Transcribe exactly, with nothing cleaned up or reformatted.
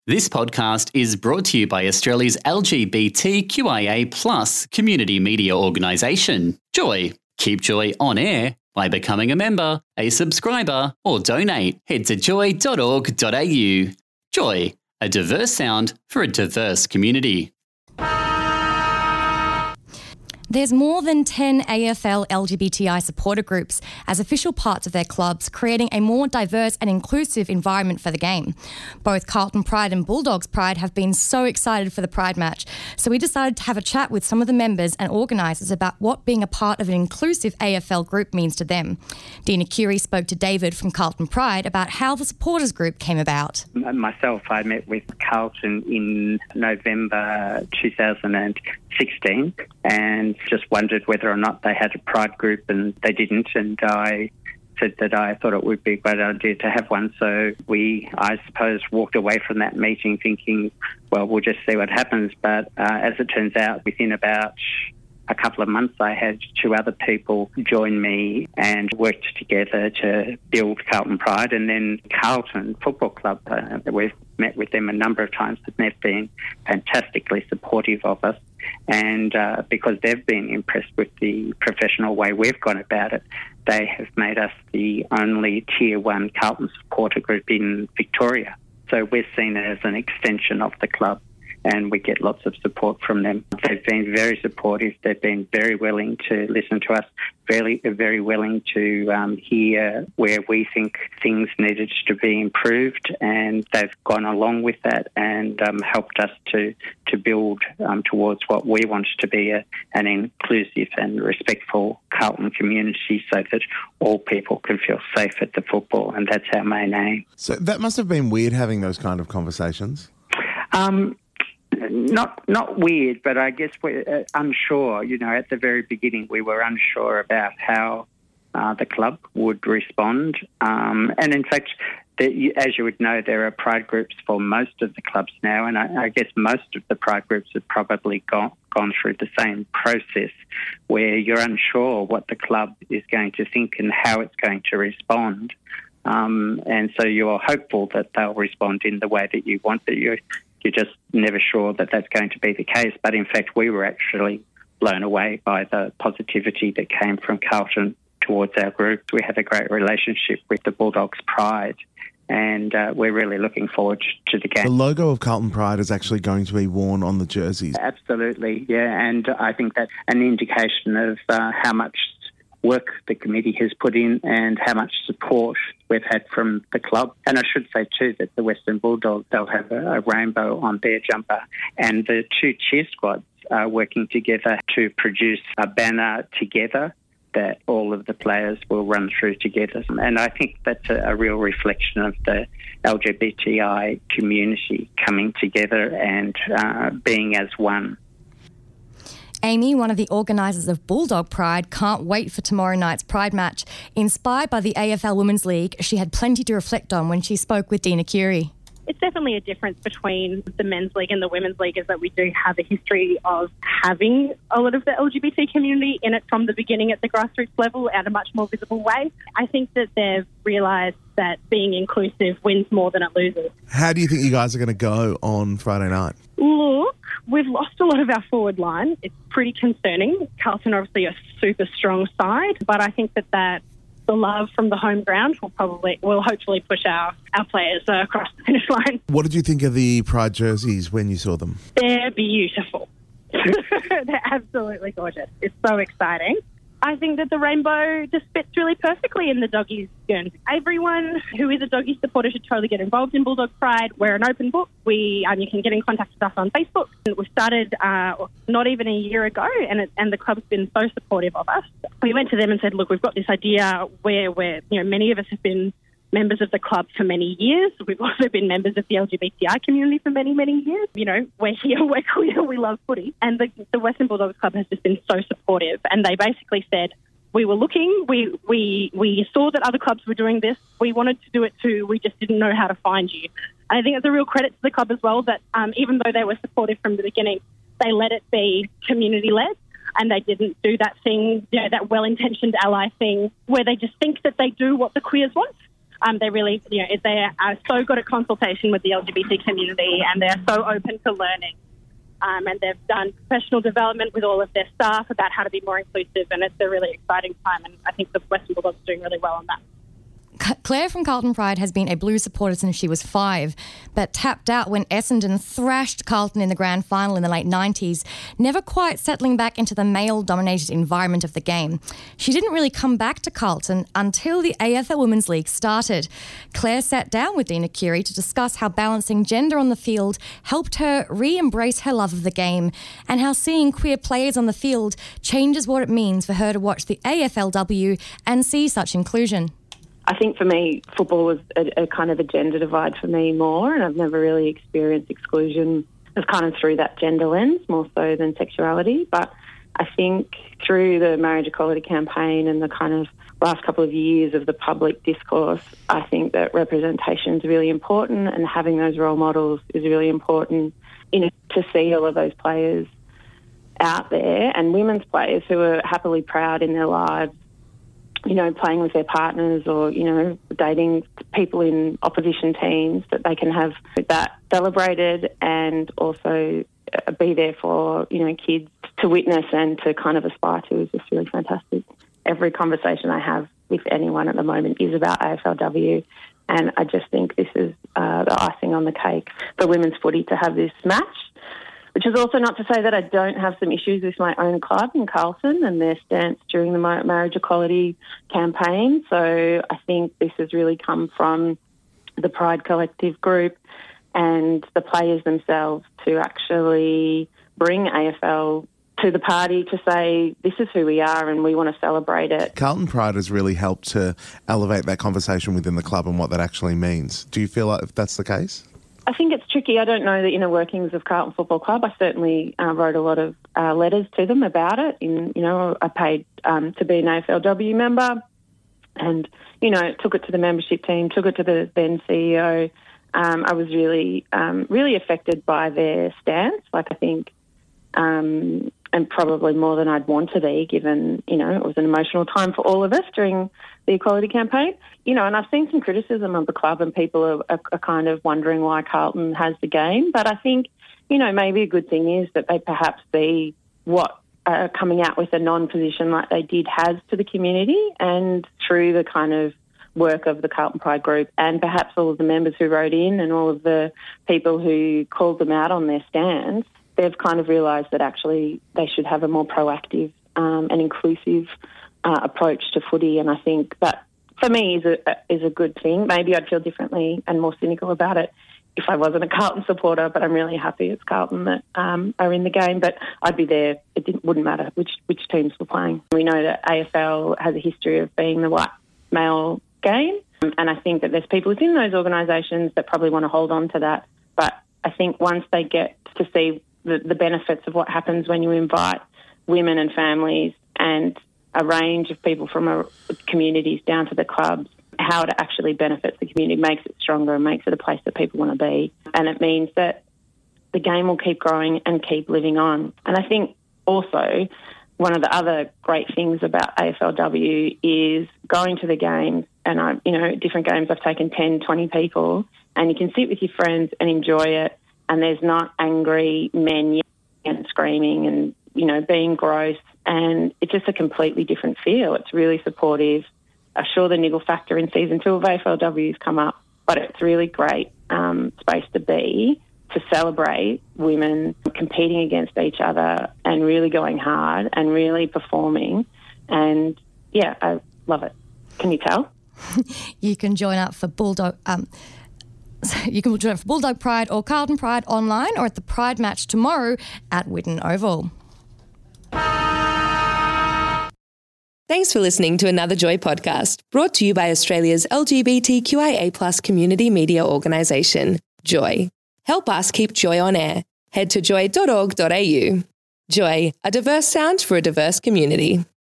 This podcast is brought to you by Australia's L G B T Q I A plus community media organisation, Joy. Keep Joy on air by becoming a member, a subscriber, or donate. Head to joy dot org dot a u. Joy, a diverse sound for a diverse community. There's more than ten A F L L G B T I supporter groups as official parts of their clubs, creating a more diverse and inclusive environment for the game. Both Carlton Pride and Bulldogs Pride have been so excited for the Pride match, so we decided to have a chat with some of the members and organisers about what being a part of an inclusive A F L group means to them. Dina Curie spoke to David from Carlton Pride about how the supporters group came about. Myself, I met with Carlton in November two thousand sixteen and just wondered whether or not they had a Pride group, and they didn't, and I said that I thought it would be a great idea to have one. So we, I suppose, walked away from that meeting thinking, well, we'll just see what happens. But uh, as it turns out, within about a couple of months, I had two other people join me and worked together to build Carlton Pride. And then Carlton Football Club, uh, we've met with them a number of times, and they've been fantastically supportive of us. And uh, because they've been impressed with the professional way we've gone about it, they have made us the only Tier one Carlton supporter group in Victoria. So we're seen as an extension of the club, and we get lots of support from them. They've been very supportive. They've been very willing to listen to us, very, very willing to um, hear where we think things needed to be improved, and they've gone along with that and um, helped us to, to build um, towards what we want to be a, an inclusive and respectful Carlton community, so that all people can feel safe at the football, and that's our main aim. So that must have been weird having those kind of conversations. Um, Not not weird, but I guess we're uh, unsure. You know, at the very beginning, we were unsure about how uh, the club would respond. Um, and in fact, the, as you would know, there are Pride groups for most of the clubs now, and I, I guess most of the Pride groups have probably gone, gone through the same process where you're unsure what the club is going to think and how it's going to respond. Um, and so you're hopeful that they'll respond in the way that you want, that you You're just never sure that that's going to be the case. But in fact, we were actually blown away by the positivity that came from Carlton towards our group. We have a great relationship with the Bulldogs Pride, and uh, we're really looking forward to the game. The logo of Carlton Pride is actually going to be worn on the jerseys. Absolutely, yeah. And I think that's an indication of uh, how much work the committee has put in and how much support we've had from the club. And I should say too that the Western Bulldogs, they'll have a, a rainbow on their jumper, and the two cheer squads are working together to produce a banner together that all of the players will run through together. And I think that's a, a real reflection of the L G B T I community coming together and uh, being as one. Amy, one of the organisers of Bulldog Pride, can't wait for tomorrow night's Pride match. Inspired by the A F L Women's League, she had plenty to reflect on when she spoke with Dina Curie. It's definitely a difference between the men's league and the women's league, is that we do have a history of having a lot of the L G B T community in it from the beginning at the grassroots level at a much more visible way. I think that they've realised that being inclusive wins more than it loses. How do you think you guys are going to go on Friday night? Look, we've lost a lot of our forward line. It's pretty concerning. Carlton are obviously a super strong side, but I think that that the love from the home ground will probably, will hopefully push our, our players uh, across the finish line. What did you think of the Pride jerseys when you saw them? They're beautiful. They're absolutely gorgeous. It's so exciting. I think that the rainbow just fits really perfectly in the doggies Guernsey. Everyone who is a doggy supporter should totally get involved in Bulldog Pride. We're an open book. We um, you can get in contact with us on Facebook. We started uh, not even a year ago, and it, and the club's been so supportive of us. We went to them and said, look, we've got this idea where we're, you know, many of us have been members of the club for many years. We've also been members of the L G B T I community for many, many years. You know, we're here, we're queer, we love footy. And the, the Western Bulldogs Club has just been so supportive. And they basically said, we were looking, we, we, we saw that other clubs were doing this. We wanted to do it too. We just didn't know how to find you. And I think it's a real credit to the club as well that um, even though they were supportive from the beginning, they let it be community-led. And they didn't do that thing, you know, that well-intentioned ally thing where they just think that they do what the queers want. Um, they really, you know, they are so good at consultation with the L G B T community, and they're so open to learning. Um, and they've done professional development with all of their staff about how to be more inclusive, and it's a really exciting time, and I think the Western Bulldogs are doing really well on that. Claire from Carlton Pride has been a Blues supporter since she was five, but tapped out when Essendon thrashed Carlton in the grand final in the late nineties, never quite settling back into the male-dominated environment of the game. She didn't really come back to Carlton until the A F L Women's League started. Claire sat down with Dina Curie to discuss how balancing gender on the field helped her re-embrace her love of the game, and how seeing queer players on the field changes what it means for her to watch the A F L W and see such inclusion. I think for me, football was a, a kind of a gender divide for me more, and I've never really experienced exclusion as kind of through that gender lens more so than sexuality. But I think through the marriage equality campaign and the kind of last couple of years of the public discourse, I think that representation is really important, and having those role models is really important in to see all of those players out there, and women's players who are happily proud in their lives, you know, playing with their partners or, you know, dating people in opposition teams, that they can have that celebrated and also be there for, you know, kids to witness and to kind of aspire to is just really fantastic. Every conversation I have with anyone at the moment is about A F L W, and I just think this is uh, the icing on the cake for women's footy to have this match. Which is also not to say that I don't have some issues with my own club in Carlton and their stance during the marriage equality campaign. So I think this has really come from the Pride Collective group and the players themselves to actually bring A F L to the party to say, this is who we are and we want to celebrate it. Carlton Pride has really helped to elevate that conversation within the club and what that actually means. Do you feel like that's the case? I think it's tricky. I don't know the inner workings of Carlton Football Club. I certainly uh, wrote a lot of uh, letters to them about it. In, you know, I paid um, to be an A F L W member, and, you know, took it to the membership team, took it to the then C E O. Um, I was really, um, really affected by their stance. Like, I think, um, and probably more than I'd want to be, given, you know, it was an emotional time for all of us during the equality campaign. You know, and I've seen some criticism of the club, and people are, are, are kind of wondering why Carlton has the game. But I think, you know, maybe a good thing is that they perhaps see what uh, coming out with a non-position like they did has to the community, and through the kind of work of the Carlton Pride group and perhaps all of the members who wrote in and all of the people who called them out on their stands, they've kind of realised that actually they should have a more proactive um, and inclusive uh, approach to footy. And I think that, for me, is a is a good thing. Maybe I'd feel differently and more cynical about it if I wasn't a Carlton supporter, but I'm really happy it's Carlton that um, are in the game. But I'd be there. It didn't, wouldn't matter which, which teams were playing. We know that A F L has a history of being the white male game, and I think that there's people within those organisations that probably want to hold on to that. But I think once they get to see the, the benefits of what happens when you invite women and families and a range of people from a, communities down to the clubs, how it actually benefits the community, makes it stronger and makes it a place that people want to be. And it means that the game will keep growing and keep living on. And I think also one of the other great things about A F L W is going to the games, and I, you know, different games I've taken ten, twenty people, and you can sit with your friends and enjoy it, and there's not angry men yelling and screaming and, you know, being gross, and it's just a completely different feel. It's really supportive. I'm sure the niggle factor in season two of A F L W has come up, but it's really great um, space to be, to celebrate women competing against each other and really going hard and really performing. And, yeah, I love it. Can you tell? You can join up for Bulldog... Um, you can join up for Bulldog Pride or Carlton Pride online or at the Pride match tomorrow at Whitten Oval. Thanks for listening to another Joy podcast, brought to you by Australia's L G B T Q I A plus community media organisation, Joy. Help us keep Joy on air. Head to joy dot org dot a u. Joy, a diverse sound for a diverse community.